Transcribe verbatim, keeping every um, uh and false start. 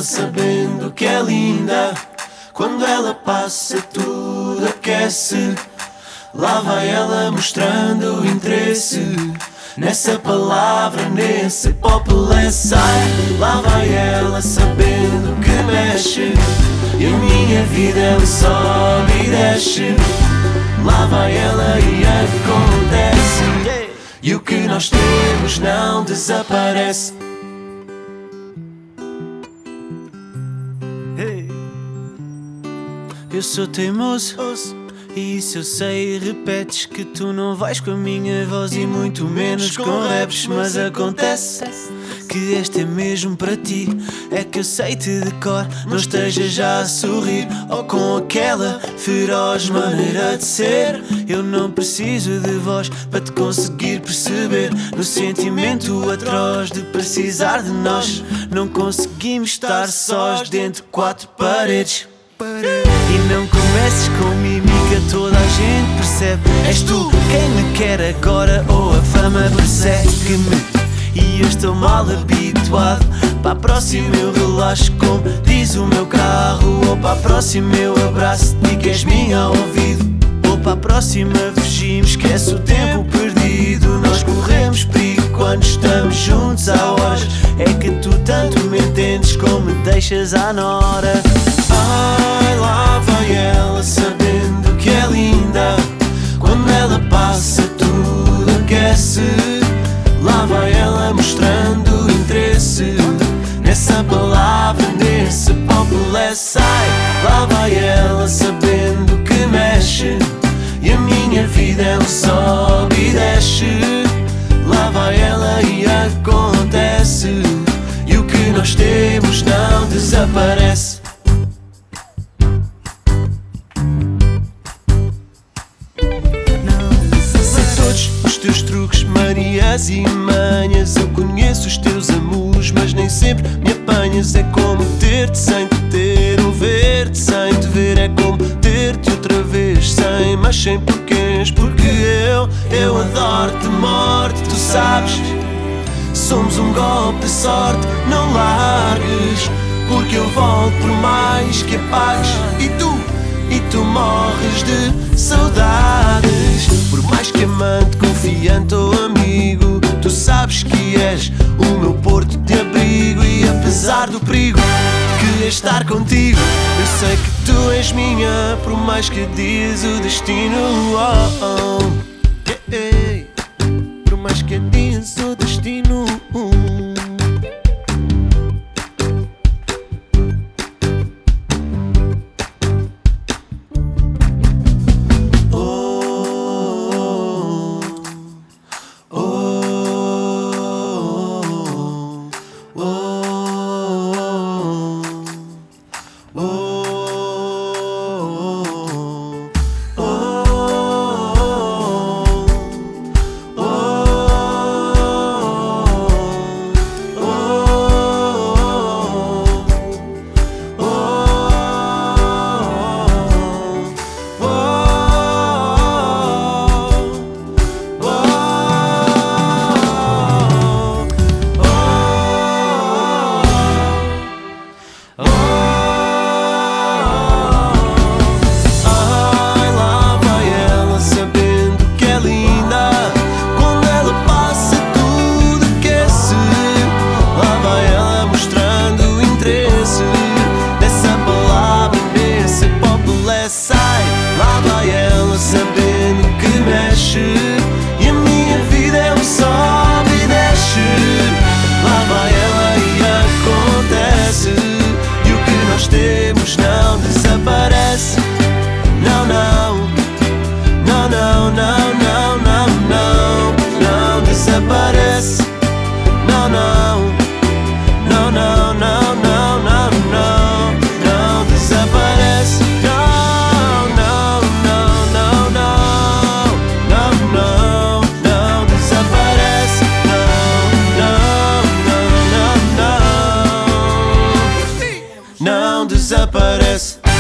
sabendo que é linda. Quando ela passa tudo aquece. Lá vai ela mostrando interesse nessa palavra, nesse populesse. Sai, lá vai ela sabendo que mexe. E a minha vida ela sobe e desce. Lá vai ela e acontece. E o que nós temos não desaparece. Eu sou teimoso, e isso eu sei. Repetes que tu não vais com a minha voz e muito menos com raps. Mas acontece que este é mesmo para ti. É que eu sei-te de cor, não estejas já a sorrir ou com aquela feroz maneira de ser. Eu não preciso de voz para te conseguir perceber. No sentimento atroz de precisar de nós, não conseguimos estar sós dentro de quatro paredes. E não comeces com mímica, toda a gente percebe. És tu quem me quer agora ou a fama persegue-me. E eu estou mal habituado. Para a próxima eu relaxo, como diz o meu carro. Ou para a próxima eu abraço, digo que és minha ao ouvido. Ou para a próxima fugimos, esquece o tempo perdido. Nós corremos perigo quando estamos juntos há horas. É que tu tanto me entendes como me deixas à nora. Ai, lá vai ela sabendo que é linda. Quando ela passa tudo aquece. Lá vai ela mostrando interesse nessa palavra, nesse populesse. Sai, lá vai ela sabendo que mexe. E a minha vida ela sobe e desce. Lá vai ela e acontece. E o que nós temos não desaparece. Os teus truques, manias e manhas, eu conheço os teus amores, mas nem sempre me apanhas. É como ter-te sem te ter, ou ver-te sem te ver. É como ter-te outra vez, sem mas sem porquês. Porque eu, eu adoro-te, morte, tu sabes. Somos um golpe de sorte, não largues. Porque eu volto por mais que apagues. E tu, e tu morres de saudades. Por mais que amante, confiante ou amigo, tu sabes que és o meu porto de abrigo. E apesar do perigo que é estar contigo, eu sei que tu és minha, por mais que diz o destino. Oh, oh. Yeah, yeah. Por mais que diz o destino. Sai, lá vai ela sabendo que mexe. E a minha vida é um sobe e desce. Lá vai ela e acontece. E o que nós temos não desaparece. Não, não. Não, não, não, não, não, não. Não desaparece. Não, não. Não, não, não, não, não, não. Não desaparece. Não desaparece.